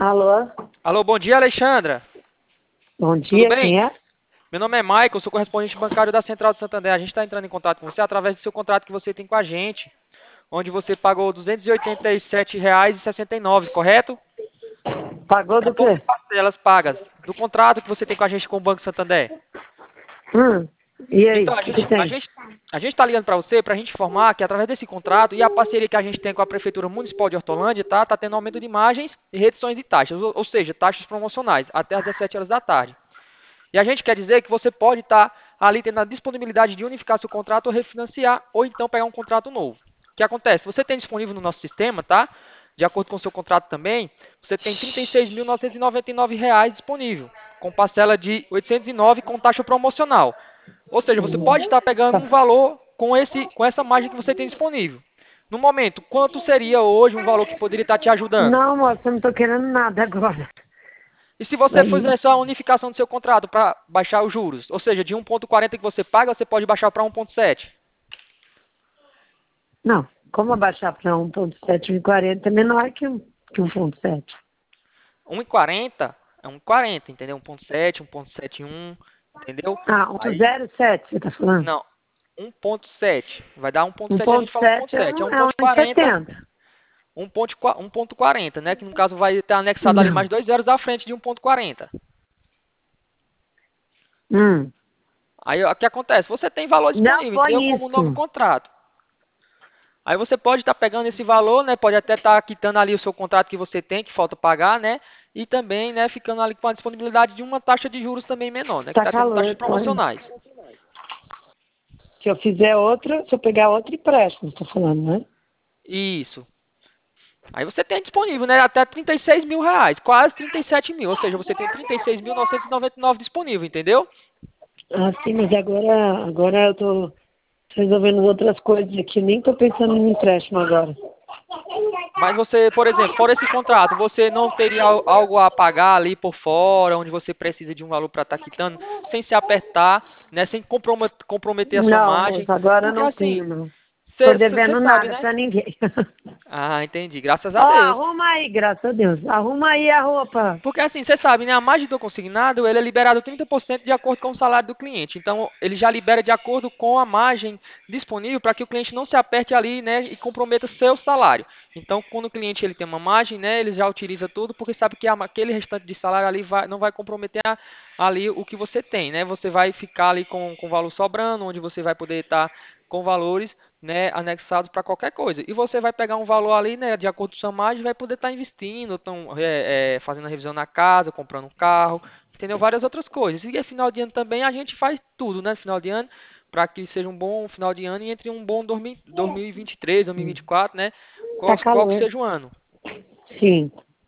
Alô? Alô, bom dia, Alexandra. Bom Tudo dia, bem? quem é? Meu nome é Michael, sou correspondente bancário da Central de Santander. A gente está entrando em contato com você através do seu contrato que você tem com a gente, onde você pagou R$ 287,69, correto? Pagou São do 12 quê? parcelas pagas do contrato que você tem com a gente com o Banco Santander. Hum, e aí, Então, o que que tem? a gente está ligando para você para a gente informar que através desse contrato e a parceria que a gente tem com a Prefeitura Municipal de Hortolândia, tá tendo aumento de margens e reduções de taxas, ou seja, taxas promocionais, até às 17 horas da tarde. E a gente quer dizer que você pode estar ali tendo a disponibilidade de unificar seu contrato ou refinanciar, ou então pegar um contrato novo. O que acontece? Você tem disponível no nosso sistema, tá? De acordo com o seu contrato também, você tem R$ 36.999 disponível, com parcela de R$ 809 com taxa promocional. Ou seja, você Hum, pode estar pegando um tá. valor com essa margem que você tem disponível. No momento, quanto seria hoje um valor que poderia estar te ajudando? Não, moça, eu não tô querendo nada agora. E se você Aí, fizer só a unificação do seu contrato para baixar os juros, ou seja, de 1,40 que você paga, você pode baixar para 1,7. não, como abaixar para 1,740 é menor que 1,7. 1,40 é 1,40, entendeu? 1,7, 1,71, entendeu? Ah, Aí, 1,07 você tá falando? não, 1,7. Vai dar 1,7, a gente fala 1,7 1,7. É é 1,40, 1,70. 1,40, né? Que no caso vai ter anexado ali Não. mais 2 zeros à frente de 1,40. Hum, Aí o que acontece? Você tem valor não disponível, entendeu? põe Como um novo isso. contrato. Aí você pode estar pegando esse valor, né? Pode até estar quitando ali o seu contrato que você tem, que falta pagar, né? E também, né, ficando ali com a disponibilidade de uma taxa de juros também menor, né? Que Tá está tendo taxas calor, põe. promocionais. Se eu fizer outra, se eu pegar outro empréstimo, você tá falando, né? Isso. Aí você tem disponível, né? Até R$ 36.000, quase 37 mil. Ou seja, você tem 36.999 disponível, entendeu? Ah, sim, mas agora eu tô resolvendo outras coisas aqui, nem tô pensando no empréstimo agora. Mas você, por exemplo, fora esse contrato, você não teria algo a pagar ali por fora, onde você precisa de um valor para estar quitando, sem se apertar, né? Sem comprometer a sua Não, margem. moça, agora eu Porque não assim, tenho, não. Tô você devendo sabe, nada né? pra ninguém. Ah, entendi. Graças Ó, a Deus. arruma aí, graças a Deus. Arruma aí a roupa. Porque assim, você sabe, né? A margem do consignado, ele é liberado 30% de acordo com o salário do cliente. Então, ele já libera de acordo com a margem disponível para que o cliente não se aperte ali, né? E comprometa seu salário. Então, quando o cliente ele tem uma margem, né? Ele já utiliza tudo porque sabe que aquele restante de salário ali não vai comprometer ali o que você tem, né? Você vai ficar ali com o valor sobrando, onde você vai poder estar com valores, né, anexados para qualquer coisa. E você vai pegar um valor ali, né, de acordo com sua margem, vai poder estar investindo, fazendo a revisão na casa, comprando um carro, entendeu? Várias outras coisas. E final de ano também a gente faz tudo, né, final de ano, para que seja um bom final de ano e entre um bom 2023, 2024, né, Tá qual que calor. seja o ano. Sim.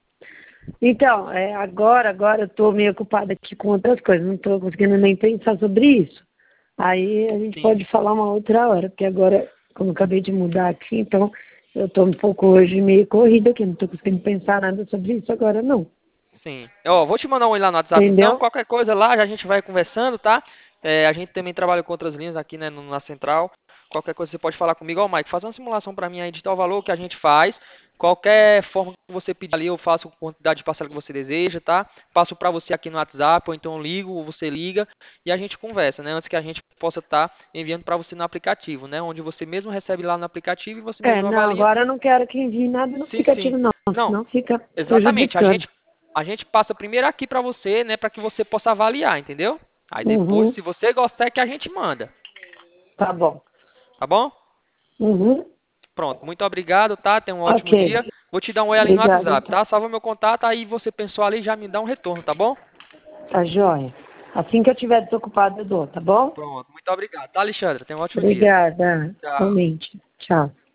Então, agora eu tô meio ocupada aqui com outras coisas. Não tô conseguindo nem pensar sobre isso. Aí a gente Sim, pode falar uma outra hora, porque agora, como eu acabei de mudar aqui, então eu tô um pouco hoje meio corrida aqui. Não tô conseguindo pensar nada sobre isso agora, não. sim. Ó, vou te mandar um e lá no WhatsApp então, Entendeu? qualquer coisa lá, a gente vai conversando, tá? A gente também trabalha com outras linhas aqui, né, na central. Qualquer coisa você pode falar comigo, ó, Mike, faz uma simulação para mim aí de tal valor que a gente faz. Qualquer forma que você pedir ali, eu faço a quantidade de parcela que você deseja, tá? Passo para você aqui no WhatsApp, ou então eu ligo, ou você liga e a gente conversa, né? Antes que a gente possa estar enviando para você no aplicativo, né? Onde você mesmo recebe lá no aplicativo e você mesmo Não, avalia. agora eu não quero que envie nada no Sim, sim. aplicativo, não, Não, senão fica exatamente. prejudicando. A gente passa primeiro aqui para você, né, para que você possa avaliar, entendeu? Aí depois, Uhum, se você gostar, é que a gente manda, tá bom. tá bom? Uhum, Pronto, muito obrigado, tá? Tenha um ótimo ok. dia. Vou te dar um oi ali no Obrigada, WhatsApp, então. tá? Salva meu contato, aí você pensou ali, já me dá um retorno, tá bom? Tá joia. Assim que eu estiver desocupado, eu dou, tá bom? Pronto, muito obrigado, tá, Alexandre? Tenha um ótimo dia. Obrigada. Tchau. Realmente. Tchau.